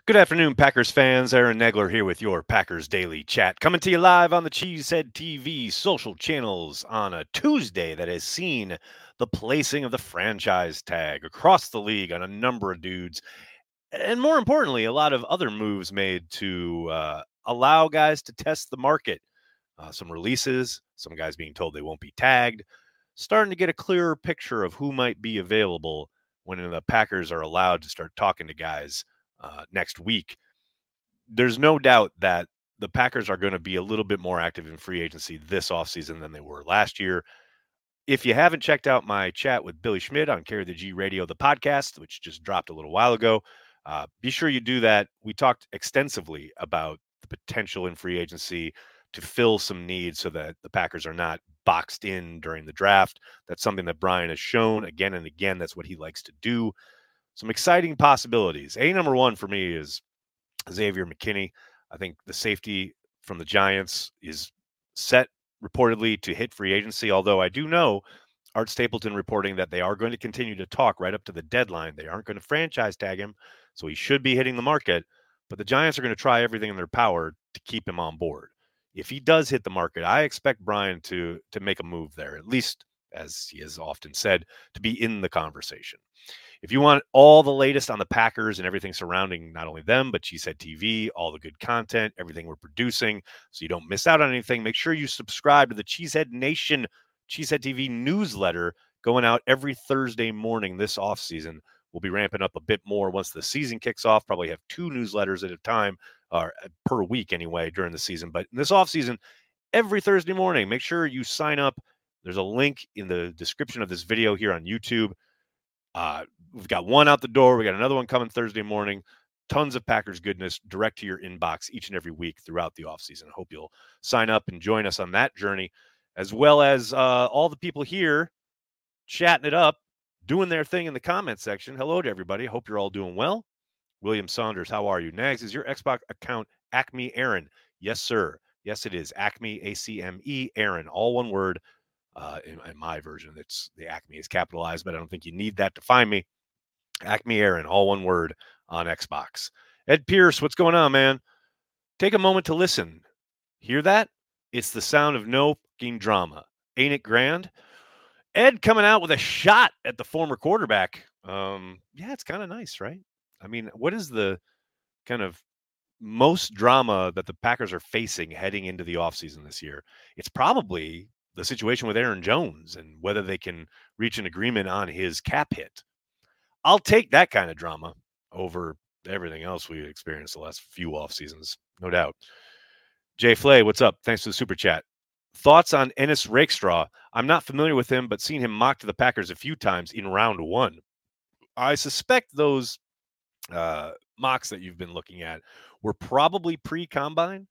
Good afternoon, Packers fans. Aaron Negler here with your Packers Daily Chat, coming to you live on the Cheesehead TV social channels on a Tuesday that has seen the placing of the franchise tag across the league on a number of dudes, and more importantly, a lot of other moves made to allow guys to test the market. Some releases, some guys being told they won't be tagged, starting to get a clearer picture of who might be available when the Packers are allowed to start talking to guys next week. There's no doubt that the Packers are going to be a little bit more active in free agency this offseason than they were last year. If you haven't checked out my chat with Billy Schmidt on Carry the G Radio, the podcast, which just dropped a little while ago, be sure you do that. We talked extensively about the potential in free agency to fill some needs so that the Packers are not boxed in during the draft. That's something that Brian has shown again and again. That's what he likes to do. Some exciting possibilities. Number one for me is Xavier McKinney. I think the safety from the Giants is set reportedly to hit free agency, although I do know Art Stapleton reporting that they are going to continue to talk right up to the deadline. They aren't going to franchise tag him, so he should be hitting the market, but the Giants are going to try everything in their power to keep him on board. If he does hit the market, I expect Brian to make a move there, at least, as he has often said, to be in the conversation. If you want all the latest on the Packers and everything surrounding not only them, but Cheesehead TV, all the good content, everything we're producing, so you don't miss out on anything, make sure you subscribe to the Cheesehead Nation Cheesehead TV newsletter going out every Thursday morning this offseason. We'll be ramping up a bit more once the season kicks off. Probably have 2 newsletters at a time, or per week anyway, during the season. But in this offseason, every Thursday morning, make sure you sign up. There's a link in the description of this video here on YouTube. We've got one out the door. We got another one coming Thursday morning. Tons of Packers goodness direct to your inbox each and every week throughout the offseason. I hope you'll sign up and join us on that journey, as well as all the people here chatting it up, doing their thing in the comment section. Hello to everybody. Hope you're all doing well. William Saunders, how are you? Nags, is your Xbox account Acme Aaron? Yes, sir. Yes, it is. Acme, ACME, Aaron, all one word. In my version, it's the Acme is capitalized, but I don't think you need that to find me. Acme Aaron, all one word on Xbox. Ed Pierce, what's going on, man? Take a moment to listen. Hear that? It's the sound of no fucking drama. Ain't it grand? Ed coming out with a shot at the former quarterback. Yeah, it's kind of nice, right? I mean, what is the kind of most drama that the Packers are facing heading into the offseason this year? It's probably the situation with Aaron Jones and whether they can reach an agreement on his cap hit. I'll take that kind of drama over everything else we experienced the last few off seasons, no doubt. Jay Flay, what's up? Thanks for the super chat. Thoughts on Ennis Rakestraw? I'm not familiar with him, but seen him mocked to the Packers a few times in round 1. I suspect those mocks that you've been looking at were probably pre-combine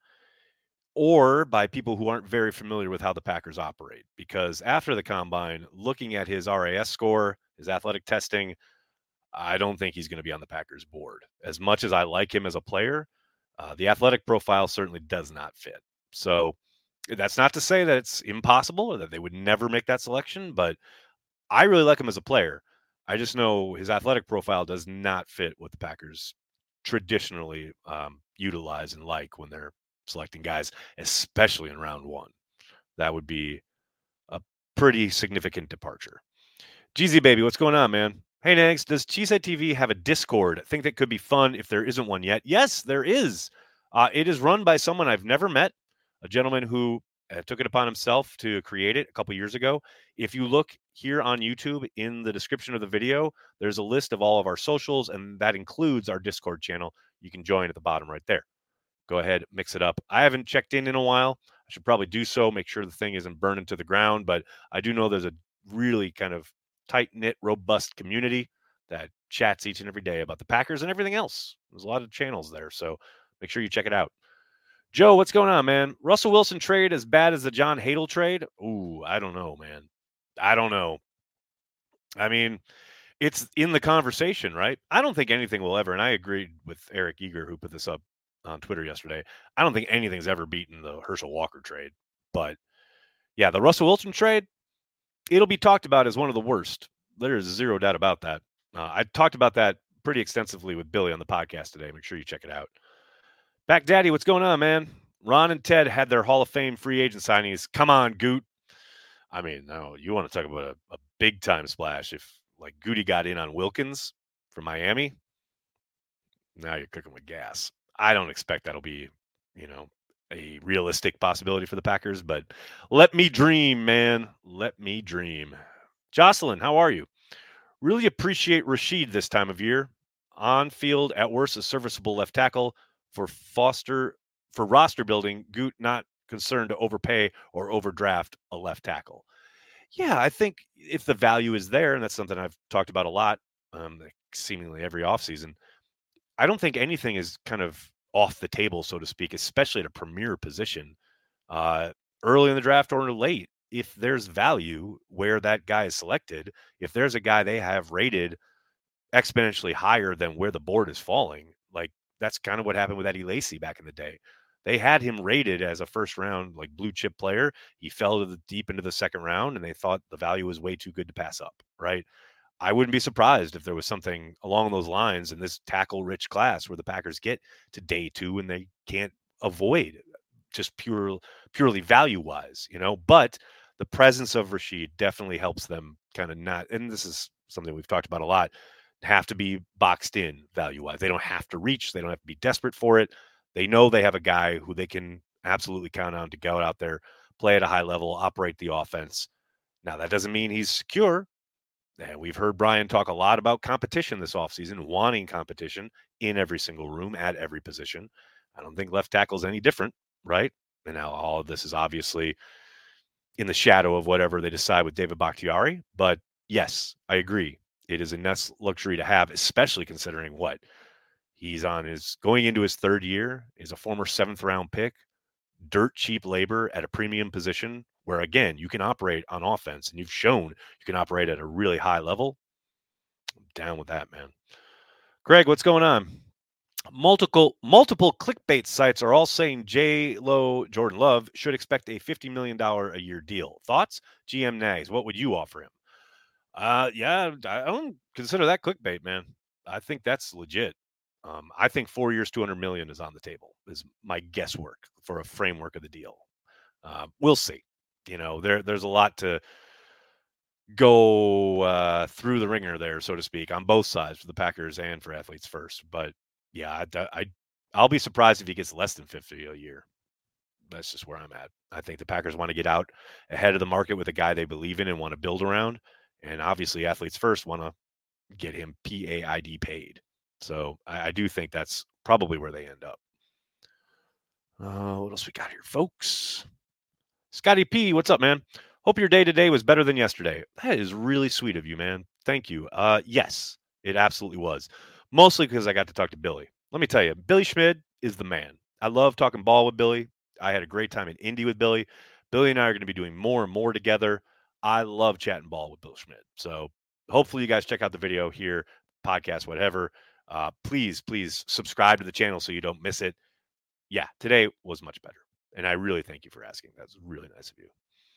or by people who aren't very familiar with how the Packers operate. Because after the combine, looking at his RAS score, his athletic testing, I don't think he's going to be on the Packers board. As much as I like him as a player, the athletic profile certainly does not fit. So that's not to say that it's impossible or that they would never make that selection, but I really like him as a player. I just know his athletic profile does not fit what the Packers traditionally utilize and like when they're selecting guys, especially in round 1. That would be a pretty significant departure. Jeezy Baby, what's going on, man? Hey, Nags, does Cheesehead TV have a Discord? I think that could be fun if there isn't one yet. Yes, there is. It is run by someone I've never met, a gentleman who took it upon himself to create it a couple years ago. If you look here on YouTube in the description of the video, there's a list of all of our socials, and that includes our Discord channel. You can join at the bottom right there. Go ahead, mix it up. I haven't checked in a while. I should probably do so, make sure the thing isn't burning to the ground, but I do know there's a really kind of tight-knit, robust community that chats each and every day about the Packers and everything else. There's a lot of channels there, so make sure you check it out. Joe, what's going on, man? Russell Wilson trade as bad as the John Hadl trade? Ooh, I don't know, man. I don't know. I mean, it's in the conversation, right? I don't think anything will ever, and I agreed with Eric Eager, who put this up on Twitter yesterday. I don't think anything's ever beaten the Herschel Walker trade. But, yeah, the Russell Wilson trade, it'll be talked about as one of the worst. There is zero doubt about that. I talked about that pretty extensively with Billy on the podcast today. Make sure you check it out. Back Daddy, what's going on, man? Ron and Ted had their Hall of Fame free agent signings. Come on, Goot. I mean, no, you want to talk about a big time splash. If like Goody got in on Wilkins from Miami, now you're cooking with gas. I don't expect that'll be, a realistic possibility for the Packers, but let me dream, man. Let me dream. Jocelyn, how are you? Really appreciate Rashid this time of year. On field, at worst, a serviceable left tackle. For roster building, Goot not concerned to overpay or overdraft a left tackle. Yeah, I think if the value is there, and that's something I've talked about a lot, seemingly every offseason, I don't think anything is kind of off the table, so to speak, especially at a premier position, uh, early in the draft or late. If there's value where that guy is selected, if there's a guy they have rated exponentially higher than where the board is falling, like that's kind of what happened with Eddie Lacy back in the day. They had him rated as a first round, like blue chip player. He fell to the deep into the second round, and they thought the value was way too good to pass up, right? I wouldn't be surprised if there was something along those lines in this tackle rich class where the Packers get to day two and they can't avoid just purely value wise, but the presence of Rashid definitely helps them kind of not, and this is something we've talked about a lot, have to be boxed in value wise. They don't have to reach, they don't have to be desperate for it. They know they have a guy who they can absolutely count on to go out there, play at a high level, operate the offense. Now, that doesn't mean he's secure. And we've heard Brian talk a lot about competition this offseason, wanting competition in every single room at every position. I don't think left tackle is any different, right? And now all of this is obviously in the shadow of whatever they decide with David Bakhtiari. But yes, I agree. It is a nice luxury to have, especially considering what he's going into his third year, is a former 7th round pick, dirt cheap labor at a premium position where, again, you can operate on offense, and you've shown you can operate at a really high level. I'm down with that, man. Greg, what's going on? Multiple clickbait sites are all saying J-Lo Jordan Love should expect a $50 million a year deal. Thoughts? GM Nags, what would you offer him? Yeah, I don't consider that clickbait, man. I think that's legit. I think 4 years, 200 million is on the table. Is my guesswork for a framework of the deal. We'll see. There's a lot to go through the ringer there, so to speak, on both sides for the Packers and for Athletes First. But yeah, I'll be surprised if he gets less than 50 a year. That's just where I'm at. I think the Packers want to get out ahead of the market with a guy they believe in and want to build around. And obviously, Athletes First want to get him PAID paid. So I do think that's probably where they end up. What else we got here, folks? Scotty P, what's up, man? Hope your day today was better than yesterday. That is really sweet of you, man. Thank you. Yes, it absolutely was. Mostly because I got to talk to Billy. Let me tell you, Billy Schmid is the man. I love talking ball with Billy. I had a great time in Indy with Billy. Billy and I are going to be doing more and more together. I love chatting ball with Bill Schmid. So hopefully you guys check out the video here, podcast, whatever. Please subscribe to the channel so you don't miss it. Yeah, today was much better. And I really thank you for asking. That's really nice of you.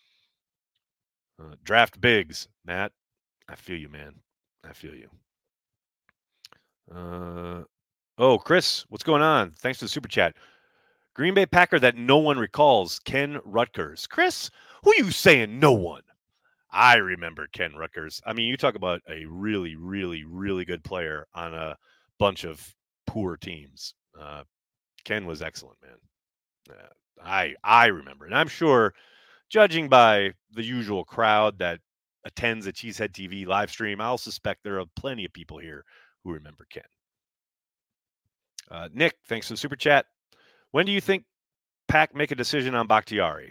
Draft bigs, Matt. I feel you, man. I feel you. Chris, what's going on? Thanks for the super chat. Green Bay Packer that no one recalls, Ken Rutgers. Chris, who are you saying no one? I remember Ken Rutgers. I mean, you talk about a really, really, really good player on a bunch of poor teams. Ken was excellent, man. I remember, and I'm sure, judging by the usual crowd that attends a Cheesehead TV live stream, I'll suspect there are plenty of people here who remember Ken. Nick, thanks for the super chat. When do you think Pack make a decision on Bakhtiari?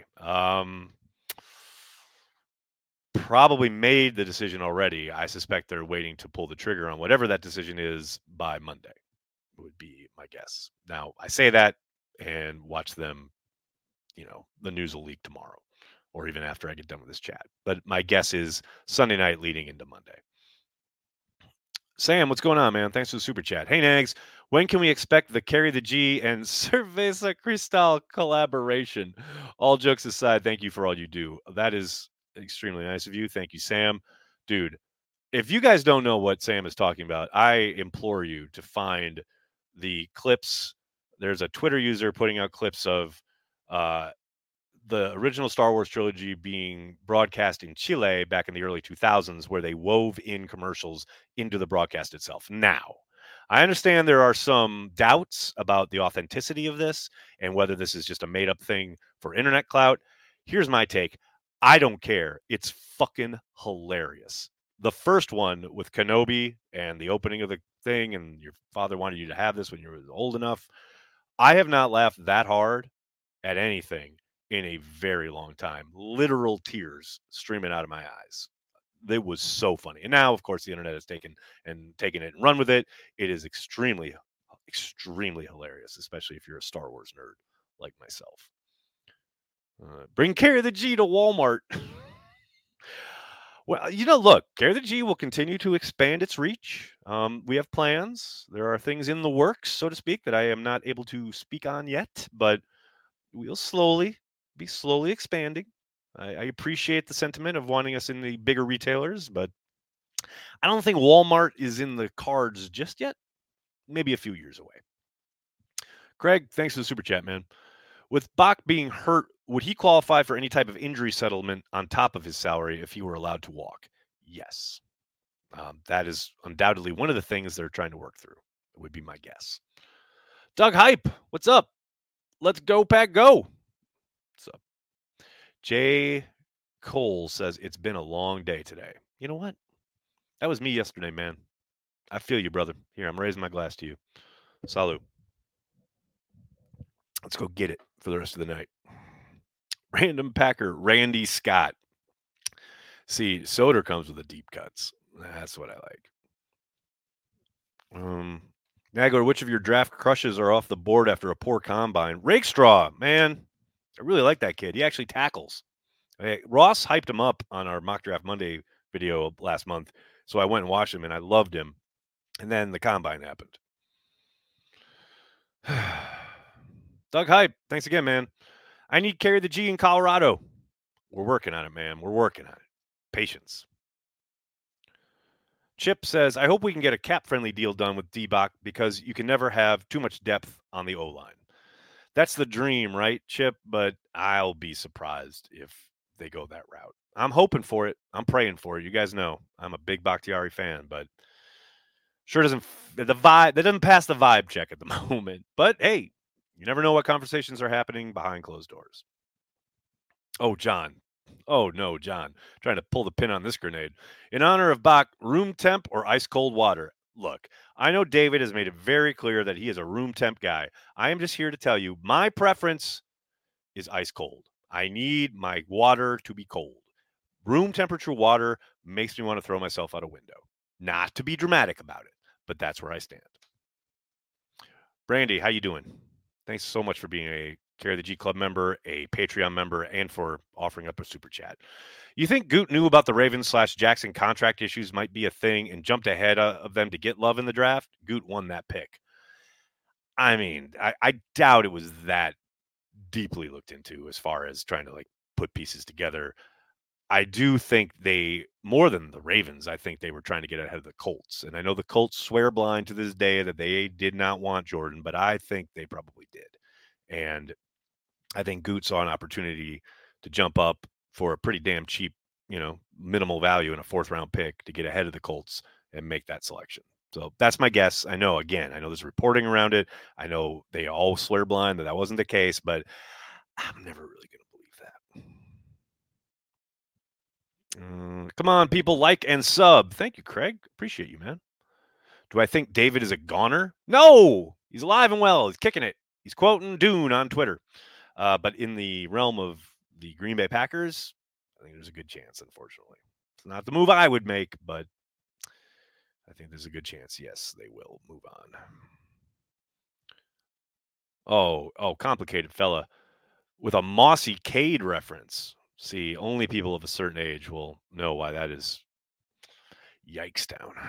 Probably made the decision already. I suspect they're waiting to pull the trigger on whatever that decision is by Monday, would be my guess. Now, I say that and watch them, the news will leak tomorrow or even after I get done with this chat. But my guess is Sunday night leading into Monday. Sam, what's going on, man? Thanks for the super chat. Hey, Nags, when can we expect the Carry the G and Cerveza Cristal collaboration? All jokes aside, thank you for all you do. That is extremely nice of you. Thank you, Sam. Dude, If you guys don't know what Sam is talking about, I implore you to find the clips. There's a Twitter user putting out clips of uh, the original Star Wars trilogy being broadcast in Chile back in the early 2000s, where they wove in commercials into the broadcast itself. Now, I understand there are some doubts about the authenticity of this and whether this is just a made up thing for internet clout. Here's my take. I don't care. It's fucking hilarious. The first one with Kenobi and the opening of the thing, and your father wanted you to have this when you were old enough. I have not laughed that hard at anything in a very long time. Literal tears streaming out of my eyes. It was so funny. And now, of course, the internet has taken it and run with it. It is extremely, extremely hilarious, especially if you're a Star Wars nerd like myself. Bring Carry the G to Walmart. Well, look, Carry the G will continue to expand its reach. We have plans. There are things in the works, so to speak, that I am not able to speak on yet, but we'll be slowly expanding. I appreciate the sentiment of wanting us in the bigger retailers, but I don't think Walmart is in the cards just yet. Maybe a few years away. Craig, thanks for the super chat, man. With Bach being hurt, would he qualify for any type of injury settlement on top of his salary if he were allowed to walk? Yes. That is undoubtedly one of the things they're trying to work through. It would be my guess. Doug Hype, what's up? Let's go, Pack, go. What's up? Jay Cole says, it's been a long day today. You know what? That was me yesterday, man. I feel you, brother. Here, I'm raising my glass to you. Salud. Let's go get it for the rest of the night. Random Packer, Randy Scott. See, Soder comes with the deep cuts. That's what I like. Nagler, which of your draft crushes are off the board after a poor combine? Rakestraw, man. I really like that kid. He actually tackles. Hey, Ross hyped him up on our Mock Draft Monday video last month. So I went and watched him, and I loved him. And then the combine happened. Doug Hype, thanks again, man. I need Carry the G in Colorado. We're working on it, man. We're working on it. Patience. Chip says, I hope we can get a cap-friendly deal done with D-Bach because you can never have too much depth on the O-line. That's the dream, right, Chip? But I'll be surprised if they go that route. I'm hoping for it. I'm praying for it. You guys know I'm a big Bakhtiari fan, but sure doesn't pass the vibe check at the moment. But hey, you never know what conversations are happening behind closed doors. Oh, John. Oh no, John. Trying to pull the pin on this grenade. In honor of Bach, room temp or ice cold water? Look, I know David has made it very clear that he is a room temp guy. I am just here to tell you my preference is ice cold. I need my water to be cold. Room temperature water makes me want to throw myself out a window. Not to be dramatic about it, but that's where I stand. Brandy, how you doing? Thanks so much for being a Carry the G Club member, a Patreon member, and for offering up a super chat. You think Goot knew about the Ravens/Jackson contract issues might be a thing and jumped ahead of them to get Love in the draft? Goot won that pick. I mean, I doubt it was that deeply looked into as far as trying to put pieces together. I do think they, more than the Ravens, I think they were trying to get ahead of the Colts. And I know the Colts swear blind to this day that they did not want Jordan, but I think they probably did. And I think Goot saw an opportunity to jump up for a pretty damn cheap, minimal value in a 4th-round pick to get ahead of the Colts and make that selection. So that's my guess. I know there's reporting around it. I know they all swear blind that wasn't the case, but I'm never really going to believe that. Come on, people, like and sub. Thank you, Craig. Appreciate you, man. Do I think David is a goner? No, he's alive and well. He's kicking it. He's quoting Dune on Twitter. But in the realm of the Green Bay Packers, I think there's a good chance, unfortunately. It's not the move I would make, but I think there's a good chance, yes, they will move on. Oh, complicated fella. With a Mossy Cade reference. See, only people of a certain age will know why that is. Yikes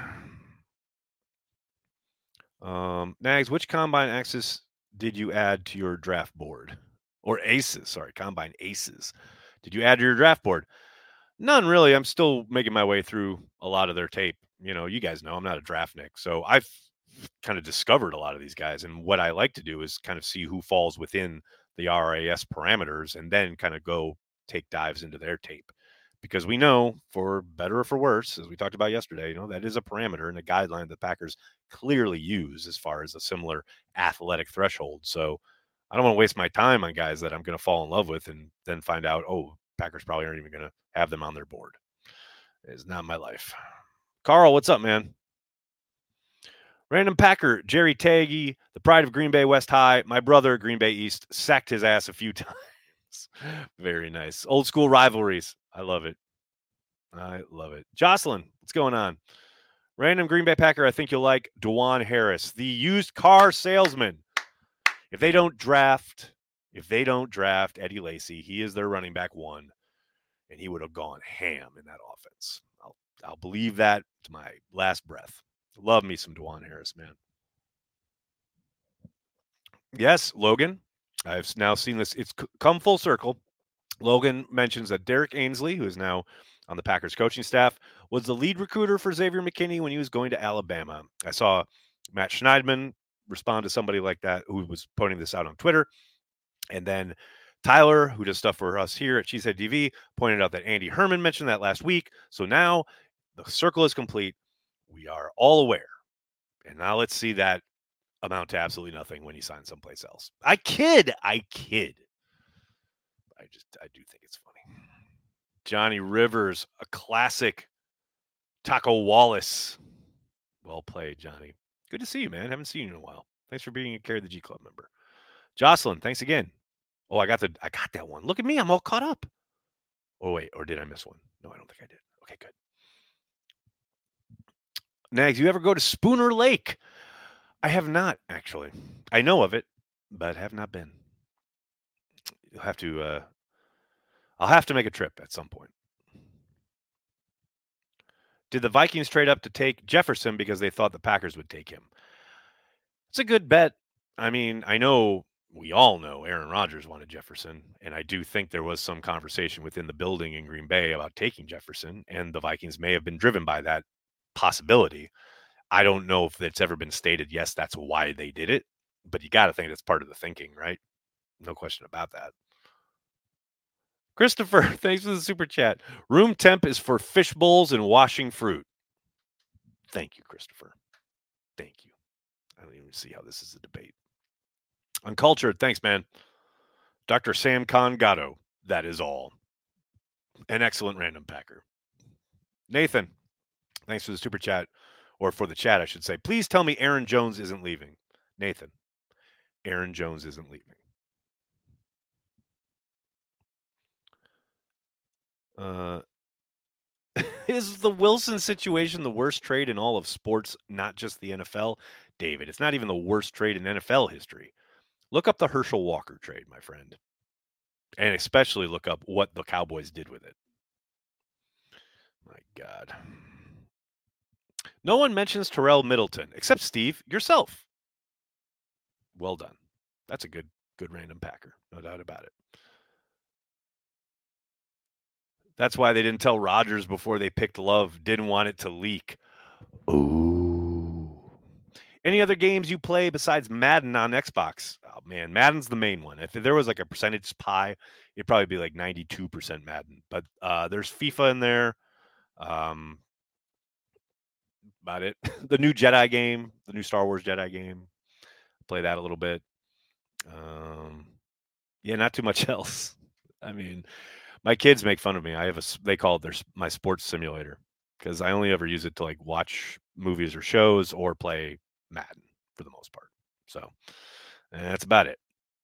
down. Nags, which combine axis did you add to your draft board? Or aces, sorry, combine aces. Did you add to your draft board? None really. I'm still making my way through a lot of their tape. You guys know I'm not a draftnik, so I've kind of discovered a lot of these guys. And what I like to do is kind of see who falls within the RAS parameters and then kind of go take dives into their tape. Because we know, for better or for worse, as we talked about yesterday, that is a parameter and a guideline that Packers clearly use as far as a similar athletic threshold. So I don't want to waste my time on guys that I'm going to fall in love with and then find out, oh, Packers probably aren't even going to have them on their board. It's not my life. Carl, what's up, man? Random Packer, Jerry Taggy, the pride of Green Bay West High. My brother, Green Bay East, sacked his ass a few times. Very nice. Old school rivalries. I love it. I love it. Jocelyn, what's going on? Random Green Bay Packer, I think you'll like Dwan Harris, the used car salesman. If they don't draft Eddie Lacy, he is their running back one, and he would have gone ham in that offense. I'll believe that to my last breath. Love me some Dwan Harris, man. Yes, Logan. I've now seen this. It's come full circle. Logan mentions that Derek Ainsley, who is now on the Packers coaching staff, was the lead recruiter for Xavier McKinney when he was going to Alabama. I saw Matt Schneidman respond to somebody like that who was pointing this out on Twitter. And then Tyler, who does stuff for us here at Cheesehead TV, pointed out that Andy Herman mentioned that last week. So now the circle is complete. We are all aware. And now let's see that amount to absolutely nothing when he signs someplace else. I kid. I do think it's funny. Johnny Rivers, a classic. Taco Wallace. Well played, Johnny. Good to see you, man. Haven't seen you in a while. Thanks for being a Carry the G Club member. Jocelyn, thanks again. Oh, I got that one. Look at me. I'm all caught up. Oh, wait. Or did I miss one? No, I don't think I did. Okay, good. Nags, you ever go to Spooner Lake? I have not, actually. I know of it, but have not been. You'll have to, I'll have to make a trip at some point. Did the Vikings trade up to take Jefferson because they thought the Packers would take him? It's a good bet. I mean, I know we all know Aaron Rodgers wanted Jefferson, and I do think there was some conversation within the building in Green Bay about taking Jefferson, and the Vikings may have been driven by that possibility. I don't know if it's ever been stated, yes, that's why they did it, but you got to think that's part of the thinking, right? No question about that. Christopher, thanks for the super chat. Room temp is for fish bowls and washing fruit. Thank you, Christopher. Thank you. I don't even see how this is a debate. Uncultured, thanks, man. Dr. Sam Congato, that is all. An excellent random Packer. Nathan, thanks for the super chat, or for the chat, I should say. Please tell me Aaron Jones isn't leaving. Nathan, Aaron Jones isn't leaving. Is the Wilson situation the worst trade in all of sports, not just the NFL? David, it's not even the worst trade in NFL history. Look up the Herschel Walker trade, my friend. And especially look up what the Cowboys did with it. My God. No one mentions Terrell Middleton except Steve, yourself. Well done. That's a good random Packer. No doubt about it. That's why they didn't tell Rodgers before they picked Love. Didn't want it to leak. Ooh. Any other games you play besides Madden on Xbox? Oh, man, Madden's the main one. If there was like a percentage pie, it'd probably be like 92% Madden. But there's FIFA in there. About it. The new Jedi game, the new Star Wars Jedi game. Play that a little bit. Yeah, not too much else. I mean, my kids make fun of me. They call it my sports simulator because I only ever use it to like watch movies or shows or play Madden for the most part. So that's about it.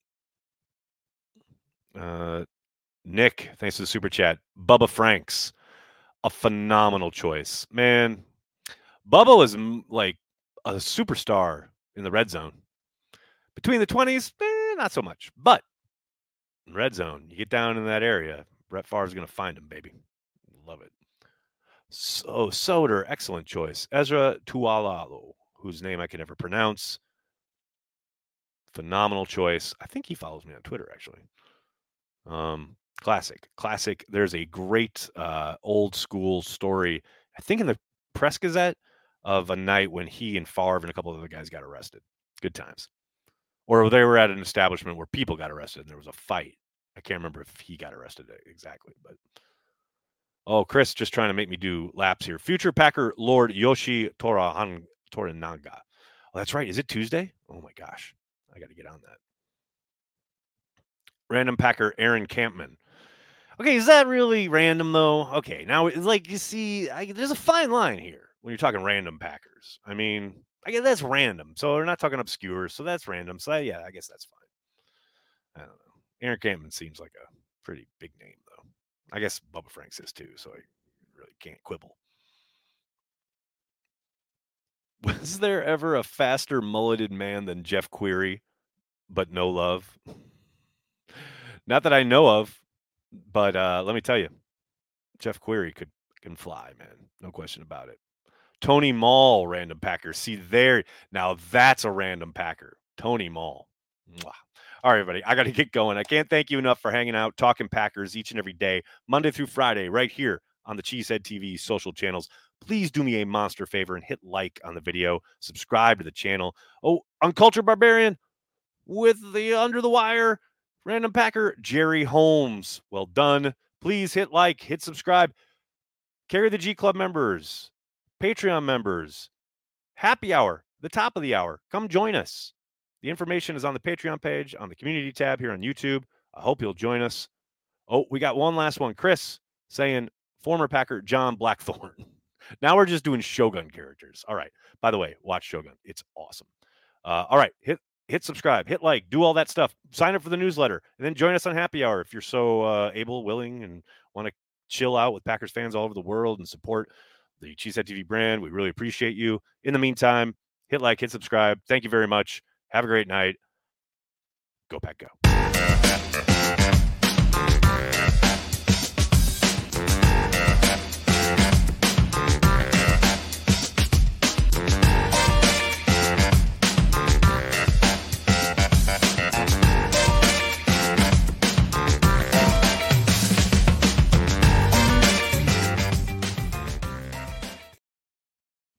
Nick, thanks for the super chat. Bubba Franks, a phenomenal choice, man. Bubba was like a superstar in the red zone. Between the 20s, not so much. But red zone, you get down in that area, Brett Favre's going to find him, baby. Love it. So Soder, excellent choice. Ezra Tualalo, whose name I can never pronounce. Phenomenal choice. I think he follows me on Twitter, actually. Classic. There's a great old school story, I think in the Press Gazette, of a night when he and Favre and a couple of other guys got arrested. Good times. Or they were at an establishment where people got arrested and there was a fight. I can't remember if he got arrested exactly, but Chris just trying to make me do laps here. Future Packer Lord Yoshi Toranaga. Oh, that's right. Is it Tuesday? Oh my gosh. I got to get on that. Random Packer Aaron Campman. Okay, is that really random though? Okay, now like you see, there's a fine line here when you're talking random Packers. I mean, I guess that's random. So we're not talking obscure, so that's random. So yeah, I guess that's fine. I don't know. Aaron Campman seems like a pretty big name though. I guess Bubba Franks is too, so I really can't quibble. Was there ever a faster mulleted man than Jeff Query, but no love? Not that I know of, but let me tell you, Jeff Query can fly, man. No question about it. Tony Mall, random Packer. See there, now that's a random Packer. Tony Mall. Mwah. All right, everybody, I got to get going. I can't thank you enough for hanging out, talking Packers each and every day, Monday through Friday, right here on the Cheesehead TV social channels. Please do me a monster favor and hit like on the video, subscribe to the channel. Oh, Uncultured Barbarian with the Under the Wire, random Packer, Jerry Holmes. Well done. Please hit like, hit subscribe. Carry the G Club members, Patreon members, happy hour, the top of the hour. Come join us. The information is on the Patreon page, on the community tab here on YouTube. I hope you'll join us. Oh, we got one last one. Chris saying former Packer John Blackthorne. Now we're just doing Shogun characters. All right. By the way, watch Shogun. It's awesome. All right. Hit subscribe, hit like, do all that stuff. Sign up for the newsletter, and then join us on happy hour if you're so able, willing, and want to chill out with Packers fans all over the world and support the Cheesehead TV brand. We really appreciate you. In the meantime, hit like, hit subscribe. Thank you very much. Have a great night. Go Pack Go.